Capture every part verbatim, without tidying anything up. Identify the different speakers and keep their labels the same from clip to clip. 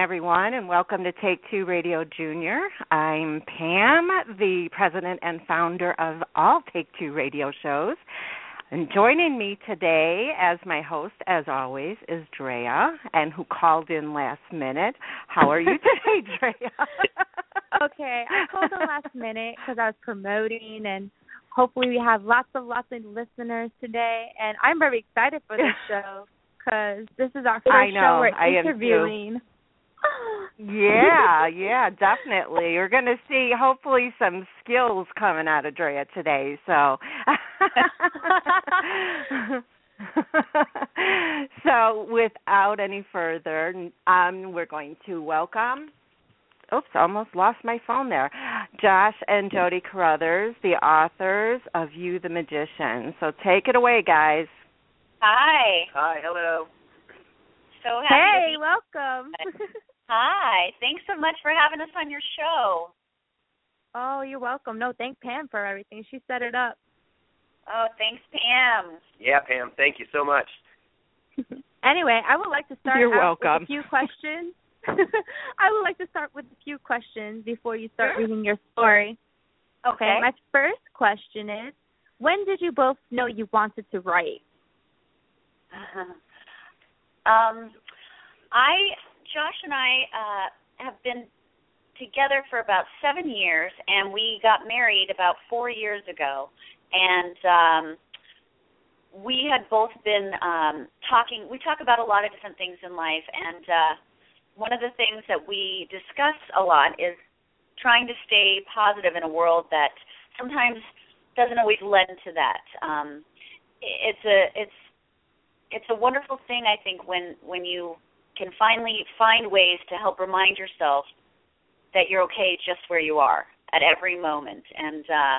Speaker 1: everyone, and welcome to Take Two Radio Junior. I'm Pam, the president and founder of all Take Two radio shows. And joining me today as my host, as always, is Drea, and who called in last minute. How are you today, Drea?
Speaker 2: Okay, I called in last minute because I was promoting, and hopefully we have lots of, lots of listeners today. And I'm very excited for this show because this is our first
Speaker 1: I know,
Speaker 2: show we're
Speaker 1: I
Speaker 2: interviewing.
Speaker 1: Yeah, yeah, definitely. We're going to see hopefully some skills coming out of Drea today. So, so without any further, um, we're going to welcome. Oops, almost lost my phone there. Josh and Jody Carruthers, the authors of You the Magician. So take it away, guys.
Speaker 3: Hi.
Speaker 4: Hi, hello.
Speaker 3: So happy
Speaker 2: Hey,
Speaker 3: to be
Speaker 2: welcome.
Speaker 3: Hi. Thanks so much for having us on your show.
Speaker 2: Oh, you're welcome. No, thank Pam for everything. She set it up.
Speaker 3: Oh, thanks, Pam.
Speaker 4: Yeah, Pam, thank you so much.
Speaker 2: Anyway, I would like to start
Speaker 1: You're
Speaker 2: out
Speaker 1: welcome.
Speaker 2: with a few questions. I would like to start with a few questions before you start
Speaker 3: Sure.
Speaker 2: reading your story.
Speaker 3: Okay.
Speaker 2: My first question is, when did you both know you wanted to write?
Speaker 3: um, I, Josh and I uh, have been together for about seven years, and we got married about four years ago. And um, we had both been um, talking. We talk about a lot of different things in life, and uh, one of the things that we discuss a lot is trying to stay positive in a world that sometimes doesn't always lend to that. Um, it's a it's it's a wonderful thing, I think, when when you can finally find ways to help remind yourself that you're okay just where you are at every moment, and uh,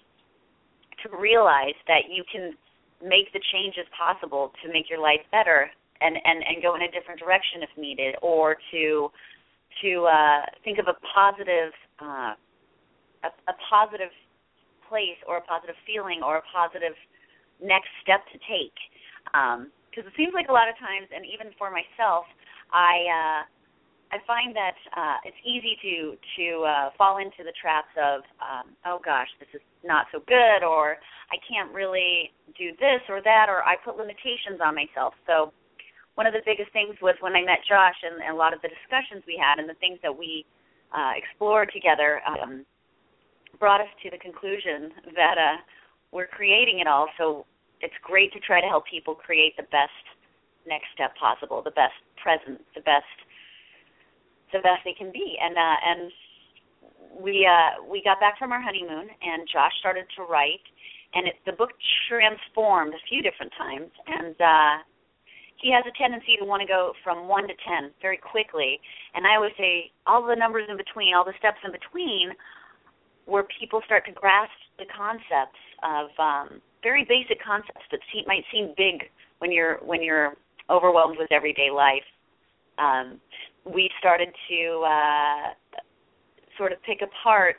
Speaker 3: to realize that you can make the changes possible to make your life better and, and, and go in a different direction if needed, or to to uh, think of a positive uh, a, a positive place or a positive feeling or a positive next step to take. Because um, it seems like a lot of times, and even for myself, I uh, I find that uh, it's easy to to uh, fall into the traps of, um, oh gosh, this is not so good, or I can't really do this or that, or I put limitations on myself. So one of the biggest things was when I met Josh, and, and a lot of the discussions we had and the things that we uh, explored together um, brought us to the conclusion that uh, we're creating it all. So it's great to try to help people create the best next step possible, the best present, the best the best they can be. And uh, and we uh, we got back from our honeymoon, and Josh started to write, and it, the book transformed a few different times, and uh, he has a tendency to want to go from one to ten very quickly. And I always say all the numbers in between, all the steps in between, where people start to grasp the concepts of um, very basic concepts that seem, might seem big when you're when you're overwhelmed with everyday life. Um, we started to uh, sort of pick apart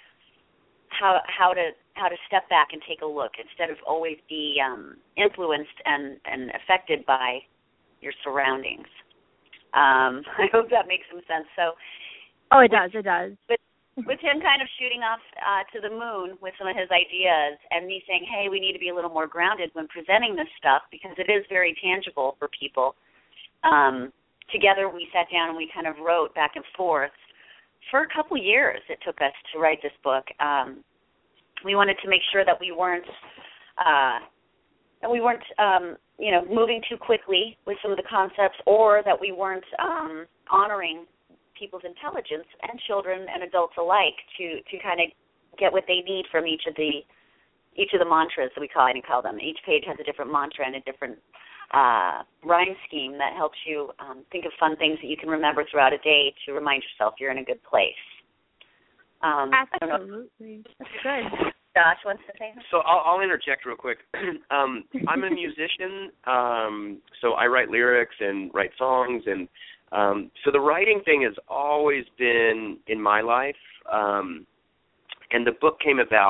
Speaker 3: how how to how to step back and take a look instead of always be um, influenced and, and affected by your surroundings. Um, I hope that makes some sense. So,
Speaker 2: oh, it does, it does.
Speaker 3: With, with him kind of shooting off uh, to the moon with some of his ideas, and me saying, hey, we need to be a little more grounded when presenting this stuff because it is very tangible for people. Um, together we sat down and we kind of wrote back and forth. For a couple years it took us to write this book. Um, we wanted to make sure that we weren't uh, that we weren't um, you know moving too quickly with some of the concepts, or that we weren't um, honoring people's intelligence, and children and adults alike, to, to kind of get what they need from each of the each of the mantras that we call it and call them. Each page has a different mantra and a different uh, rhyme scheme that helps you um, think of fun things that you can remember throughout a day to remind yourself you're in a good place. Um,
Speaker 2: Absolutely. That's good.
Speaker 3: Josh wants to say something?
Speaker 4: So I'll, I'll interject real quick. um, I'm a musician, um, so I write lyrics and write songs, and um, so the writing thing has always been in my life. Um, and the book came about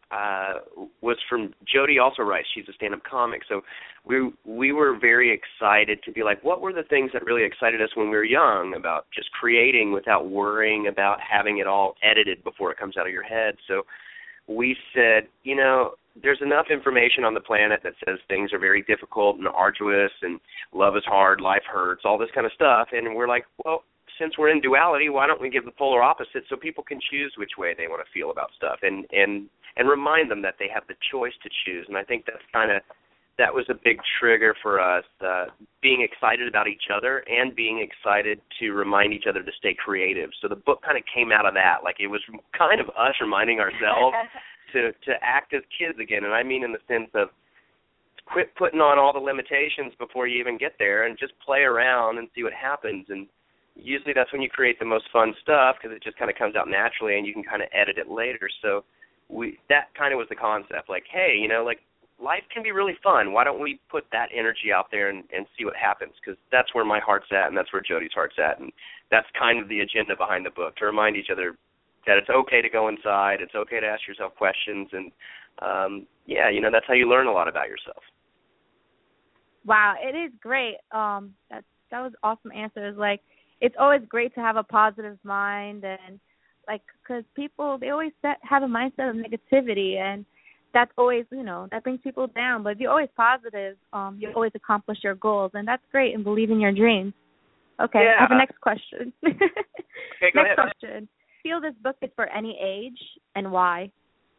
Speaker 4: uh, was from Jody also writes. She's a stand-up comic. So we we were very excited to be like, what were the things that really excited us when we were young about just creating without worrying about having it all edited before it comes out of your head. So we said, you know, there's enough information on the planet that says things are very difficult and arduous and love is hard, life hurts, all this kind of stuff. And we're like, well, since we're in duality, why don't we give the polar opposite so people can choose which way they want to feel about stuff and, and, and remind them that they have the choice to choose. And I think that's kind of, that was a big trigger for us, uh, being excited about each other and being excited to remind each other to stay creative. So the book kind of came out of that. Like it was kind of us reminding ourselves to, to act as kids again. And I mean in the sense of quit putting on all the limitations before you even get there and just play around and see what happens. And usually that's when you create the most fun stuff because it just kind of comes out naturally and you can kind of edit it later. So we that kind of was the concept. Like, hey, you know, like life can be really fun. Why don't we put that energy out there and, and see what happens? Because that's where my heart's at and that's where Jody's heart's at. And that's kind of the agenda behind the book, to remind each other that it's okay to go inside. It's okay to ask yourself questions. And, um, yeah, you know, that's how you learn a lot about yourself.
Speaker 2: Wow, it is great. Um, that, that was awesome answers. Like, it's always great to have a positive mind and, like, because people, they always set, have a mindset of negativity, and that's always, you know, that brings people down. But if you're always positive, um, you always accomplish your goals, and that's great, and believe in your dreams. Okay,
Speaker 4: yeah.
Speaker 2: I have a next question.
Speaker 4: Okay, go
Speaker 2: next
Speaker 4: ahead.
Speaker 2: question. Feel this book is for any age, and why?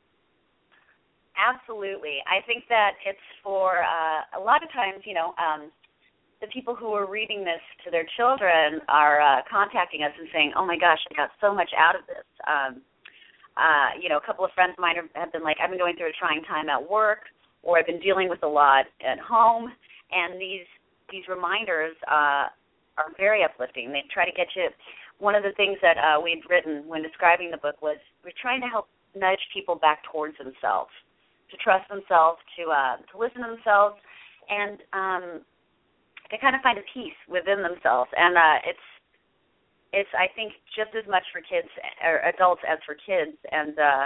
Speaker 3: Absolutely. I think that it's for, uh, a lot of times, you know, um, the people who are reading this to their children are uh, contacting us and saying, oh, my gosh, I got so much out of this. Um, uh, you know, a couple of friends of mine have been like, I've been going through a trying time at work, or I've been dealing with a lot at home, and these these reminders uh, are very uplifting. They try to get you. One of the things that uh, we'd written when describing the book was we're trying to help nudge people back towards themselves, to trust themselves, to uh, to listen to themselves, and um, to kind of find a peace within themselves. And uh, it's, it's I think, just as much for kids or adults as for kids. And uh,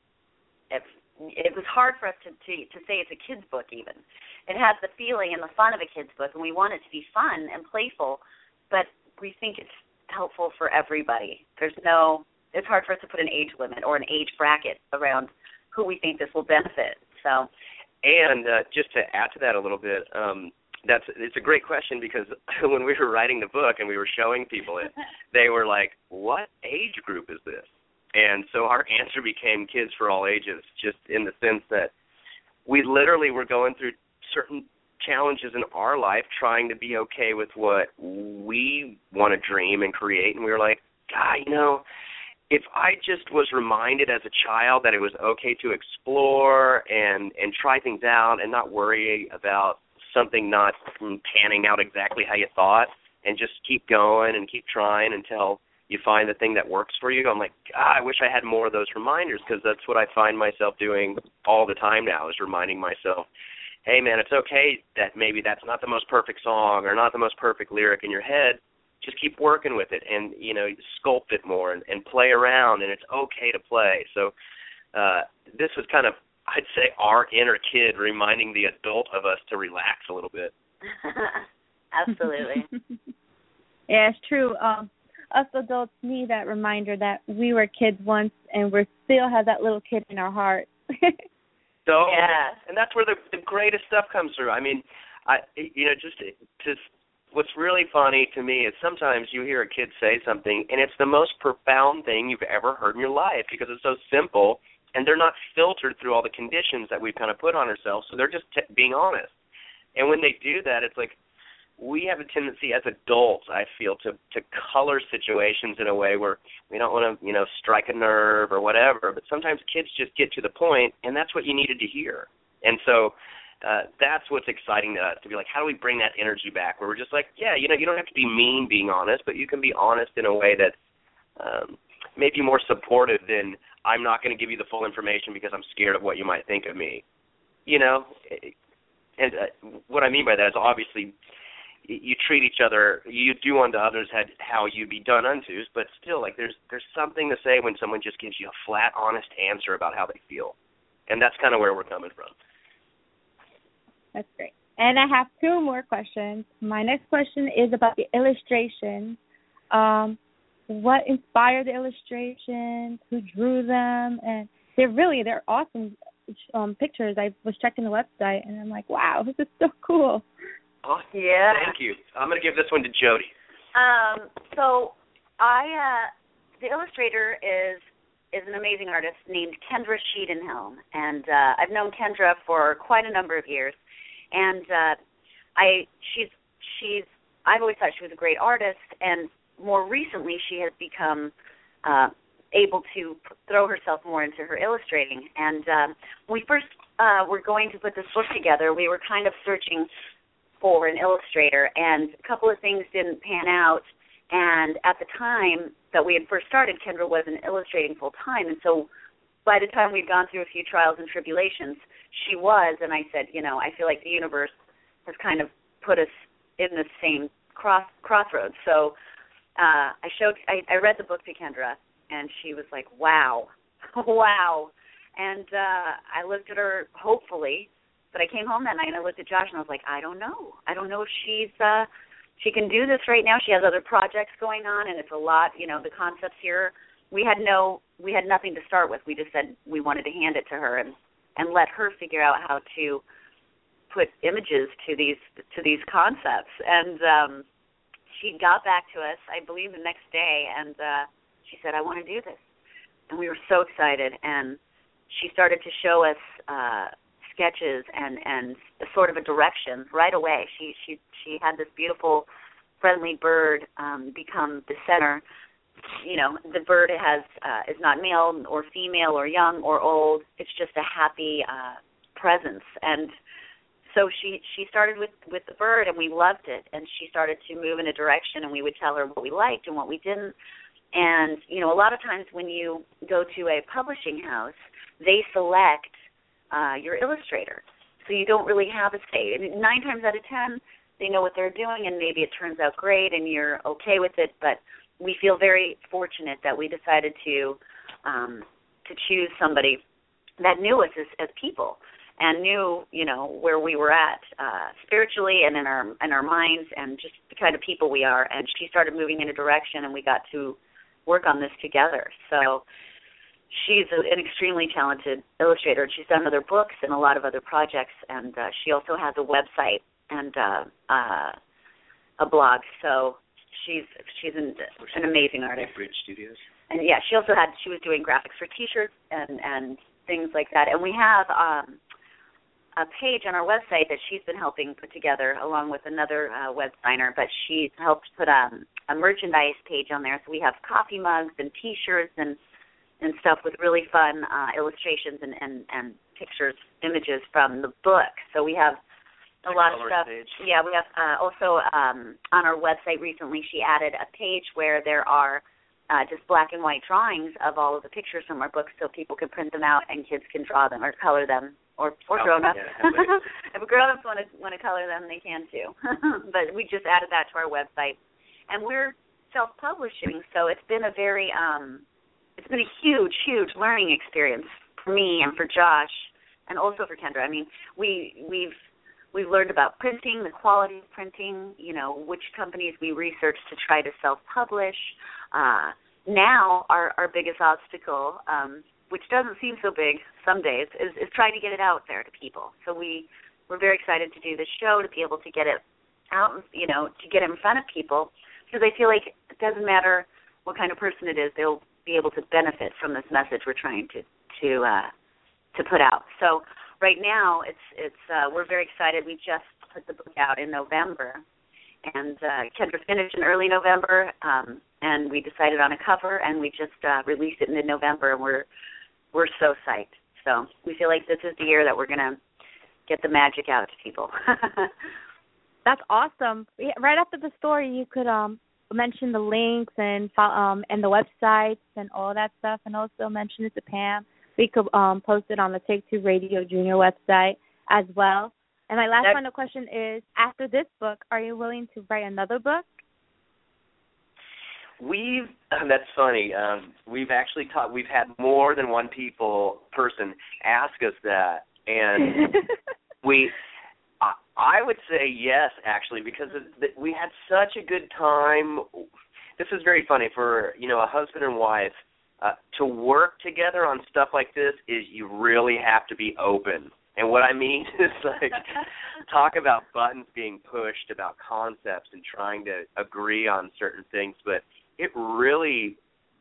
Speaker 3: it, it was hard for us to, to, to say it's a kid's book even. It has the feeling and the fun of a kid's book, and we want it to be fun and playful, but we think it's helpful for everybody. There's no, it's hard for us to put an age limit or an age bracket around who we think this will benefit. So,
Speaker 4: and uh, just to add to that a little bit, um, that's it's a great question, because when we were writing the book and we were showing people it, they were like, what age group is this? And so our answer became kids for all ages, just in the sense that we literally were going through certain challenges in our life trying to be okay with what we want to dream and create. And we were like, God, you know, if I just was reminded as a child that it was okay to explore and, and try things out and not worry about something not panning out exactly how you thought, and just keep going and keep trying until you find the thing that works for you. I'm like, God, I wish I had more of those reminders, because that's what I find myself doing all the time now, is reminding myself, hey, man, it's okay that maybe that's not the most perfect song or not the most perfect lyric in your head. Just keep working with it and, you know, sculpt it more and, and play around, and it's okay to play. So uh, this was kind of, I'd say, our inner kid reminding the adult of us to relax a little bit.
Speaker 3: Absolutely.
Speaker 2: Yeah, it's true. Um, us adults need that reminder that we were kids once, and we still have that little kid in our heart.
Speaker 4: So,
Speaker 3: yeah.
Speaker 4: And that's where the, the greatest stuff comes through. I mean, I you know, just just what's really funny to me is sometimes you hear a kid say something, and it's the most profound thing you've ever heard in your life, because it's so simple. And they're not filtered through all the conditions that we've kind of put on ourselves, so they're just t- being honest. And when they do that, it's like we have a tendency as adults, I feel, to, to color situations in a way where we don't want to, you know, strike a nerve or whatever. But sometimes kids just get to the point, and that's what you needed to hear. And so uh, that's what's exciting to us, to be like, how do we bring that energy back, where we're just like, yeah, you know, you don't have to be mean being honest, but you can be honest in a way that's um, maybe more supportive than, I'm not going to give you the full information because I'm scared of what you might think of me. You know, and uh, what I mean by that is obviously you treat each other, you do unto others how you be done unto, but still, like, there's there's something to say when someone just gives you a flat, honest answer about how they feel. and that's kind of where we're coming from.
Speaker 2: That's great. And I have two more questions. My next question is about the illustrations. Um, what inspired the illustrations? Who drew them? And they're really, they're awesome um, pictures. I was checking the website, and I'm like, wow, this is so cool.
Speaker 4: Oh,
Speaker 3: yeah.
Speaker 4: Thank you. I'm going to give this one to Jody.
Speaker 3: Um, so I, uh, the illustrator is is an amazing artist named Kendra Sheedenhelm, and uh, I've known Kendra for quite a number of years, and uh, I she's she's I've always thought she was a great artist, and more recently she has become uh, able to p- throw herself more into her illustrating. And um, when we first uh, were going to put this book together, we were kind of searching for an illustrator, and a couple of things didn't pan out. And at the time that we had first started, Kendra wasn't illustrating full-time. And so by the time we'd gone through a few trials and tribulations, she was. And I said, you know, I feel like the universe has kind of put us in the same cross crossroads. So uh, I showed, I, I read the book to Kendra, and she was like, wow, wow. And uh, I looked at her hopefully, but I came home that night and I looked at Josh and I was like, I don't know. I don't know if she's uh, – she can do this right now. She has other projects going on, and it's a lot. You know, the concepts here. We had no, we had nothing to start with. We just said we wanted to hand it to her and, and let her figure out how to put images to these to these concepts. And um, she got back to us, I believe, the next day, and uh, she said, "I want to do this." And we were so excited. And she started to show us uh, sketches and, and a sort of a direction right away. She she she had this beautiful, friendly bird um, become the center. You know, the bird has uh, is not male or female or young or old. It's just a happy uh, presence. And so she she started with, with the bird, and we loved it. And she started to move in a direction, and we would tell her what we liked and what we didn't. And, you know, a lot of times when you go to a publishing house, they select uh, your illustrator. So you don't really have a say. And nine times out of ten, they know what they're doing, and maybe it turns out great and you're okay with it. But we feel very fortunate that we decided to um, to choose somebody that knew us as, as people and knew, you know, where we were at uh, spiritually and in our in our minds and just the kind of people we are. And she started moving in a direction, and we got to work on this together. So she's a, an extremely talented illustrator, and she's done other books and a lot of other projects, and uh, she also has a website and uh, uh, a blog. So she's she's an, an amazing artist.
Speaker 4: Bridge Studios.
Speaker 3: And yeah, she also had she was doing graphics for T-shirts and and things like that. And we have um, a page on our website that she's been helping put together along with another uh, web designer, but she's helped put um, a merchandise page on there. So we have coffee mugs and T-shirts and and stuff with really fun uh, illustrations and, and, and pictures, images from the book. So we have a
Speaker 4: the
Speaker 3: lot of stuff.
Speaker 4: Page.
Speaker 3: Yeah, we have uh, also um, on our website recently she added a page where there are uh, just black and white drawings of all of the pictures from our books so people can print them out and kids can draw them or color them. Or, or
Speaker 4: oh,
Speaker 3: grown-ups.
Speaker 4: Yeah,
Speaker 3: if grown-ups want to want to color them, they can too. But we just added that to our website. And we're self-publishing, so it's been a very, um, it's been a huge, huge learning experience for me and for Josh and also for Kendra. I mean, we, we've we've learned about printing, the quality of printing, you know, which companies we researched to try to self-publish. Uh, now our, our biggest obstacle, um, which doesn't seem so big some days, is, is trying to get it out there to people. So we, we're very excited to do this show, to be able to get it out, you know, to get it in front of people, because I feel like it doesn't matter what kind of person it is, they'll be able to benefit from this message we're trying to to uh, to put out. So right now, it's it's uh, we're very excited. We just put the book out in November, and uh, Kendra finished in early November, um, and we decided on a cover, and we just uh, released it in mid-November, and we're we're so psyched. So we feel like this is the year that we're going to get the magic out to people.
Speaker 2: That's awesome. Right after the story, you could um, mention the links and um, and the websites and all that stuff, and also mention it to Pam. We could um, post it on the Take Two Radio Junior website as well. And my last
Speaker 3: That,
Speaker 2: final question is, after this book, are you willing to write another book?
Speaker 4: we've that's funny. Um, we've actually taught. We've had more than one people person ask us that, and we. I, I would say yes, actually, because it, we had such a good time. This is very funny for you know a husband and wife uh, to work together on stuff like this. Is you really have to be open. And what I mean is, like, talk about buttons being pushed, about concepts and trying to agree on certain things. But it really,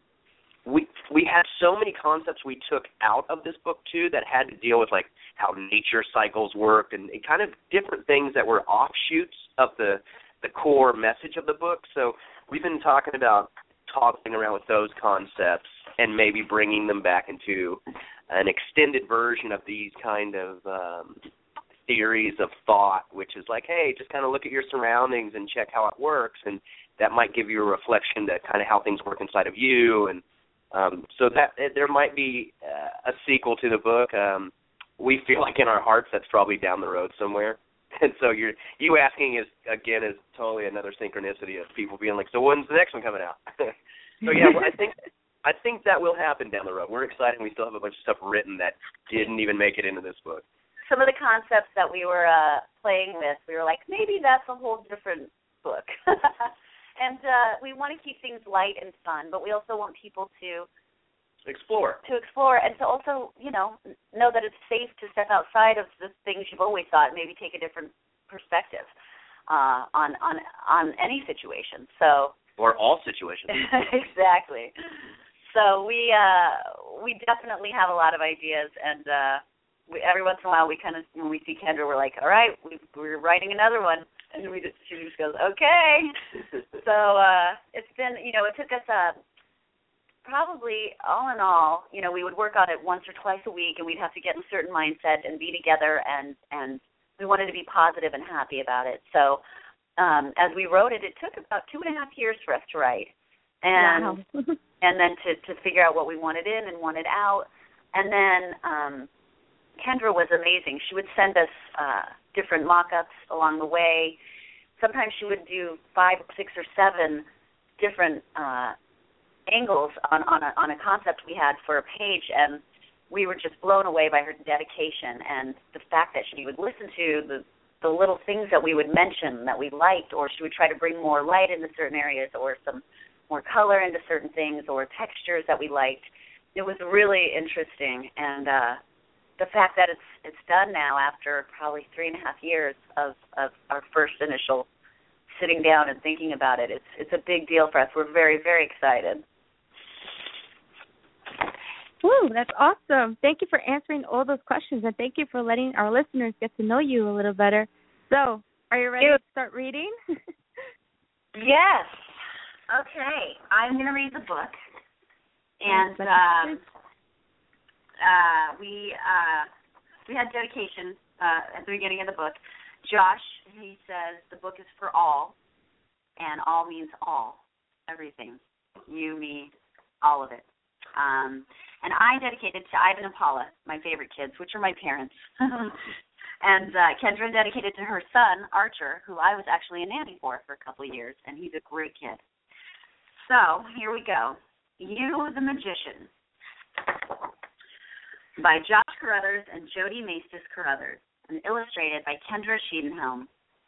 Speaker 4: we we had so many concepts we took out of this book, too, that had to deal with, like, how nature cycles worked and, and kind of different things that were offshoots of the, the core message of the book. So we've been talking about tossing around with those concepts and maybe bringing them back into an extended version of these kind of um, theories of thought, which is like, hey, just kind of look at your surroundings and check how it works, and that might give you a reflection to kind of how things work inside of you. And um, so that there might be uh, a sequel to the book. Um, we feel like in our hearts that's probably down the road somewhere. And so you're, you asking is, again, is totally another synchronicity of people being like, so when's the next one coming out? So, yeah, well, I think I think that will happen down the road. We're excited. We still have a bunch of stuff written that didn't even make it into this book.
Speaker 3: Some of the concepts that we were uh, playing with, we were like, maybe that's a whole different book. And uh, we want to keep things light and fun, but we also want people to
Speaker 4: explore.
Speaker 3: To explore and to also, you know, know that it's safe to step outside of the things you've always thought and maybe take a different perspective uh, on, on, on any situation. So...
Speaker 4: Or all situations.
Speaker 3: Exactly. So we uh, we definitely have a lot of ideas, and uh, we, every once in a while we kind of, when we see Kendra, we're like, all right, we, we're writing another one, and we just, she just goes, okay. So uh, it's been, you know, it took us uh, probably all in all, you know, we would work on it once or twice a week, and we'd have to get in a certain mindset and be together, and, and we wanted to be positive and happy about it. So Um, as we wrote it, it took about two and a half years for us to write, and
Speaker 2: wow.
Speaker 3: and then to, to figure out what we wanted in and wanted out. And then um, Kendra was amazing. She would send us uh, different mock-ups along the way. Sometimes she would do five, six, or seven different uh, angles on, on, a, on a concept we had for a page, and we were just blown away by her dedication and the fact that she would listen to the the little things that we would mention that we liked, or she would try to bring more light into certain areas or some more color into certain things or textures that we liked. It was really interesting. And uh, the fact that it's it's done now after probably three and a half years of, of our first initial sitting down and thinking about it, it's, it's a big deal for us. We're very, very excited.
Speaker 2: Woo, that's awesome. Thank you for answering all those questions, and thank you for letting our listeners get to know you a little better. So, are you ready to start reading?
Speaker 3: Yes. Okay. I'm going to read the book. And um, uh, we uh, we had dedication uh, at the beginning of the book. Josh, he says the book is for all, and all means all, everything. You, me, all of it. Um, and I dedicated to Ivan and Paula, my favorite kids, which are my parents. And uh, Kendra dedicated to her son, Archer, who I was actually a nanny for for a couple of years, and he's a great kid. So here we go. You, the Magician, by Josh Carruthers and Jody Maestas Carruthers, and illustrated by Kendra Sheedenhelm.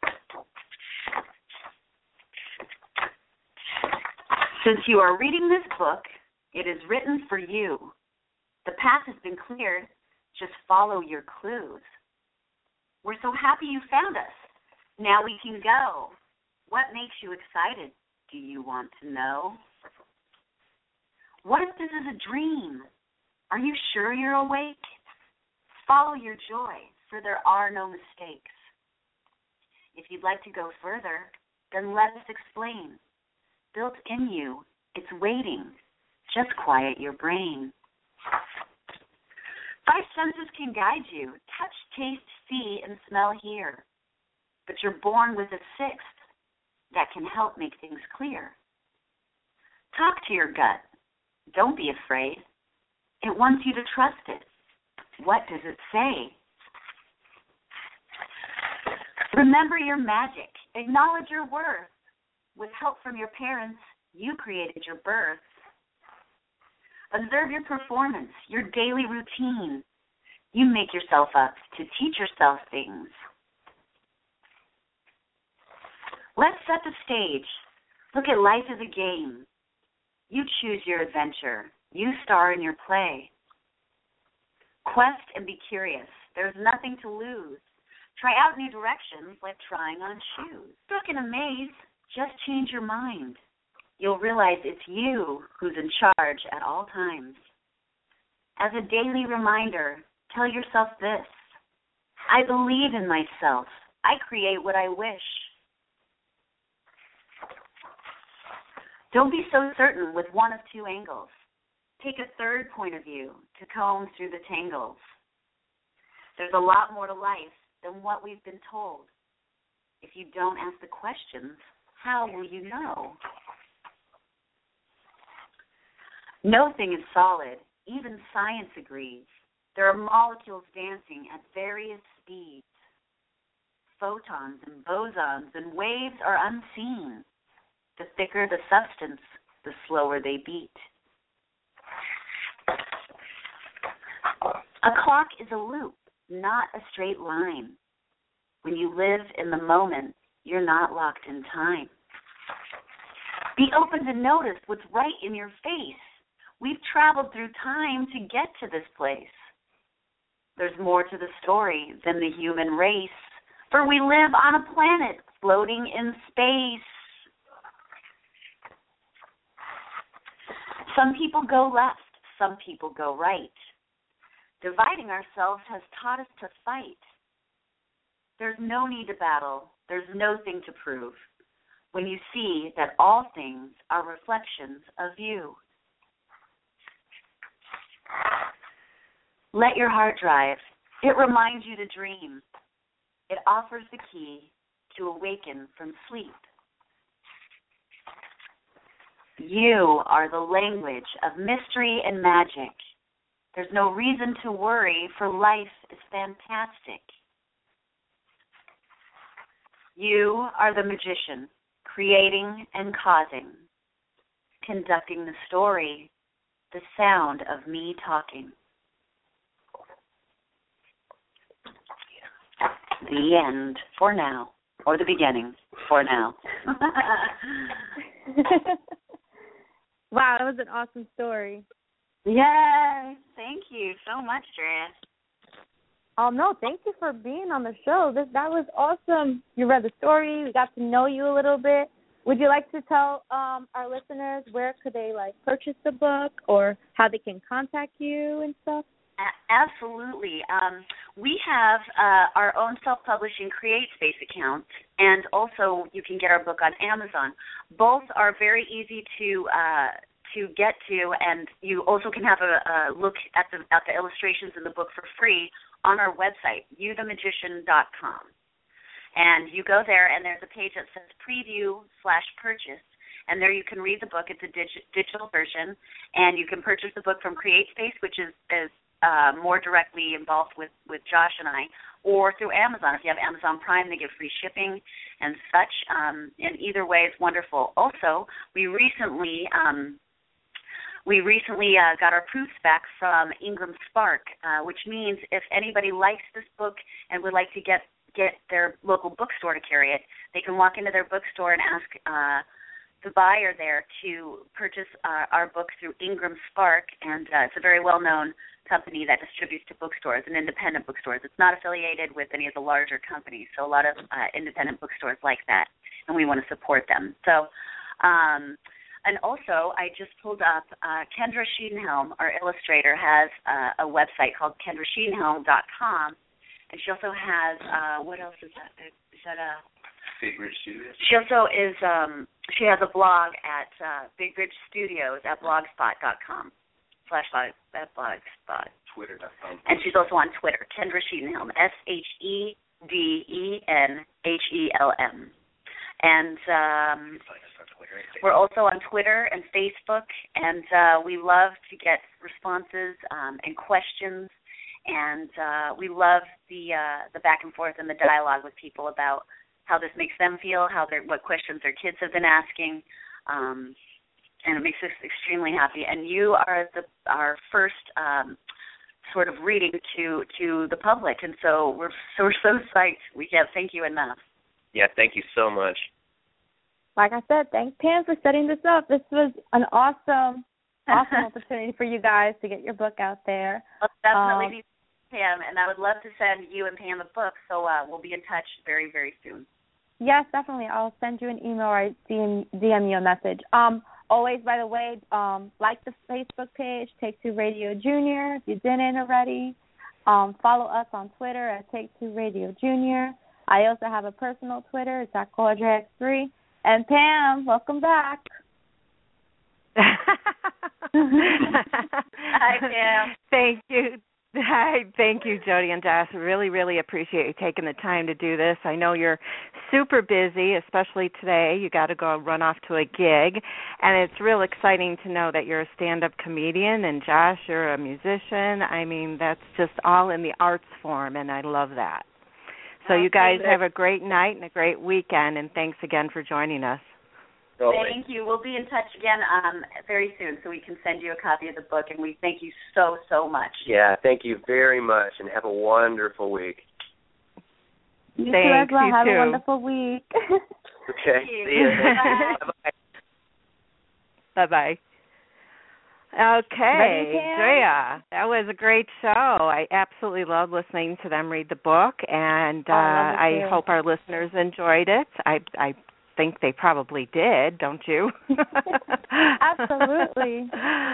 Speaker 3: Since you are reading this book, it is written for you. The path has been cleared. Just follow your clues. We're so happy you found us. Now we can go. What makes you excited? Do you want to know? What if this is a dream? Are you sure you're awake? Follow your joy, for there are no mistakes. If you'd like to go further, then let us explain. Built in you, it's waiting. Just quiet your brain. Five senses can guide you. Touch, taste, see, and smell here. But you're born with a sixth that can help make things clear. Talk to your gut. Don't be afraid. It wants you to trust it. What does it say? Remember your magic. Acknowledge your worth. With help from your parents, You created your birth. Observe your performance, your daily routine. You make yourself up to teach yourself things. Let's set the stage. Look at life as a game. You choose your adventure. You star in your play. Quest and be curious. There's nothing to lose. Try out new directions like trying on shoes. Stuck in a maze, just change your mind. You'll realize it's you who's in charge at all times. As a daily reminder, tell yourself this: I believe in myself. I create what I wish. Don't be so certain with one of two angles. Take a third point of view to comb through the tangles. There's a lot more to life than what we've been told. If you don't ask the questions, how will you know? No thing is solid. Even science agrees. There are molecules dancing at various speeds. Photons and bosons and waves are unseen. The thicker the substance, the slower they beat. A clock is a loop, not a straight line. When you live in the moment, you're not locked in time. Be open to notice what's right in your face. We've traveled through time to get to this place. There's more to the story than the human race, for we live on a planet floating in space. Some people go left, some people go right. Dividing ourselves has taught us to fight. There's no need to battle. There's no thing to prove when you see that all things are reflections of you. Let your heart drive. It reminds you to dream. It offers the key to awaken from sleep. You are the language of mystery and magic. There's no reason to worry, for life is fantastic. You are the magician, creating and causing, conducting the story, the sound of me talking. The end for now, or the beginning for now.
Speaker 2: Wow, that was an awesome story.
Speaker 3: Yes, thank you so much, Drea.
Speaker 2: Oh, no, thank you for being on the show. This That was awesome. You read the story. We got to know you a little bit. Would you like to tell um, our listeners where could they, like, purchase the book or how they can contact you and stuff?
Speaker 3: Absolutely. Um, we have uh, our own self-publishing CreateSpace account, and also you can get our book on Amazon. Both are very easy to uh, to get to, and you also can have a, a look at the at the illustrations in the book for free on our website, you the magician dot com. And you go there, and there's a page that says preview slash purchase, and there you can read the book. It's a dig- digital version, and you can purchase the book from CreateSpace, which is, is uh, more directly involved with, with Josh and I, or through Amazon. If you have Amazon Prime, they give free shipping and such. Um, and either way, it's wonderful. Also, we recently um, we recently uh, got our proofs back from Ingram Spark, uh, which means if anybody likes this book and would like to get get their local bookstore to carry it, they can walk into their bookstore and ask uh, the buyer there to purchase uh, our book through Ingram Spark, and uh, it's a very well-known company that distributes to bookstores and independent bookstores. It's not affiliated with any of the larger companies, so a lot of uh, independent bookstores like that, and we want to support them. So, um, and also, I just pulled up, uh, Kendra Schiedenhelm, our illustrator, has uh, a website called kendra schiedenhelm dot com, and she also has, uh, what else is that? Is that a...
Speaker 4: Big Ridge Studios.
Speaker 3: She also is, um, she has a blog at uh, Big Ridge Studios at blogspot dot com, slash at blogspot.
Speaker 4: Twitter dot com.
Speaker 3: And she's also on Twitter, Kendra Schiedenhelm, S H E D E N H E L M. And um, we're also on Twitter and Facebook, and uh, we love to get responses um, and questions, and uh, we love the uh, the back and forth and the dialogue with people about how this makes them feel, how they're, what questions their kids have been asking. Um, and it makes us extremely happy. And you are the our first um, sort of reading to to the public, and so we're so we're so psyched. We can't thank you enough.
Speaker 4: Yeah, thank you so much.
Speaker 2: Like I said, thanks, Pam, for setting this up. This was an awesome, awesome opportunity for you guys to get your book out there.
Speaker 3: Well, definitely
Speaker 2: Um,
Speaker 3: need Pam, and I would love to send you and Pam a book, so uh, we'll be in touch very, very soon.
Speaker 2: Yes, definitely. I'll send you an email or D M, D M you a message. Um, always, by the way, um, like the Facebook page, Take Two Radio Junior, if you didn't already. Um, follow us on Twitter at Take Two Radio Junior. I also have a personal Twitter. It's at Cordra X three. And Pam, welcome back.
Speaker 3: Hi, Pam.
Speaker 1: Thank you. Hi, thank you, Jody and Josh. Really, really appreciate you taking the time to do this. I know you're super busy, especially today. You got to go run off to a gig, and it's real exciting to know that you're a stand-up comedian, and Josh, you're a musician. I mean, that's just all in the arts form, and I love that. So you guys have a great night and a great weekend, and thanks again for joining us.
Speaker 4: Totally.
Speaker 3: Thank you. We'll be in touch again um, very soon, so we can send you a copy of the book, and we thank you so, so much.
Speaker 4: Yeah, thank you very much, and have a wonderful week.
Speaker 2: You too,
Speaker 1: Thanks,
Speaker 2: as well.
Speaker 1: you
Speaker 2: Have
Speaker 1: too.
Speaker 2: a wonderful week.
Speaker 4: Okay.
Speaker 3: you.
Speaker 4: See you.
Speaker 3: Bye.
Speaker 4: Bye-bye.
Speaker 1: Bye-bye. Okay,
Speaker 2: Ready, Pam?
Speaker 1: Drea, that was a great show. I absolutely love listening to them read the book, and uh,
Speaker 2: Oh, I love it
Speaker 1: I
Speaker 2: too.
Speaker 1: hope our listeners enjoyed it. I I think they probably did, don't you?
Speaker 2: Absolutely.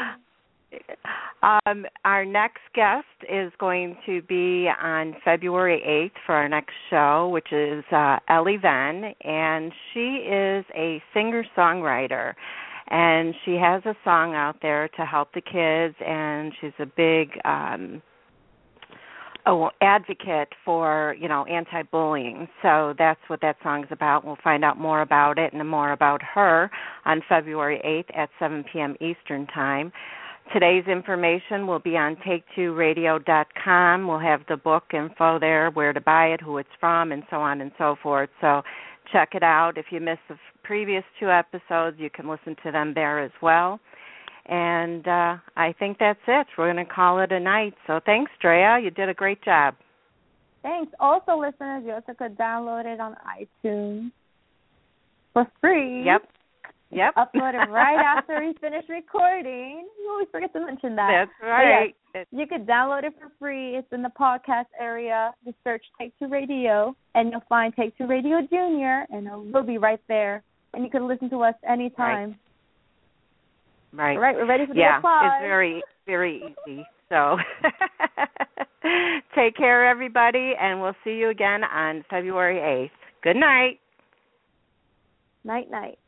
Speaker 1: Um, our next guest is going to be on February eighth for our next show, which is uh, Ellie Venn, and she is a singer-songwriter. And she has a song out there to help the kids, and she's a big um, oh, advocate for, you know, anti-bullying. So that's what that song's about. We'll find out more about it and more about her on February eighth at seven p.m. Eastern Time. Today's information will be on take two radio dot com. We'll have the book info there, where to buy it, who it's from, and so on and so forth. So check it out. If you missed the previous two episodes, you can listen to them there as well. And uh, I think that's it. We're going to call it a night. So thanks, Drea. You did a great job.
Speaker 2: Thanks. Also, listeners, you also could download it on iTunes for free.
Speaker 1: Yep. Yep.
Speaker 2: Upload it right after we finish recording. You always forget to mention that.
Speaker 1: That's right.
Speaker 2: Yes, you could download it for free. It's in the podcast area. Just search Take Two Radio, and you'll find Take Two Radio Junior, and it will be right there. And you can listen to us anytime.
Speaker 1: Right.
Speaker 2: All right, we're ready for the
Speaker 1: yeah,
Speaker 2: applause.
Speaker 1: it's very, very easy. So take care, everybody, and we'll see you again on February eighth. Good night.
Speaker 2: Night, night.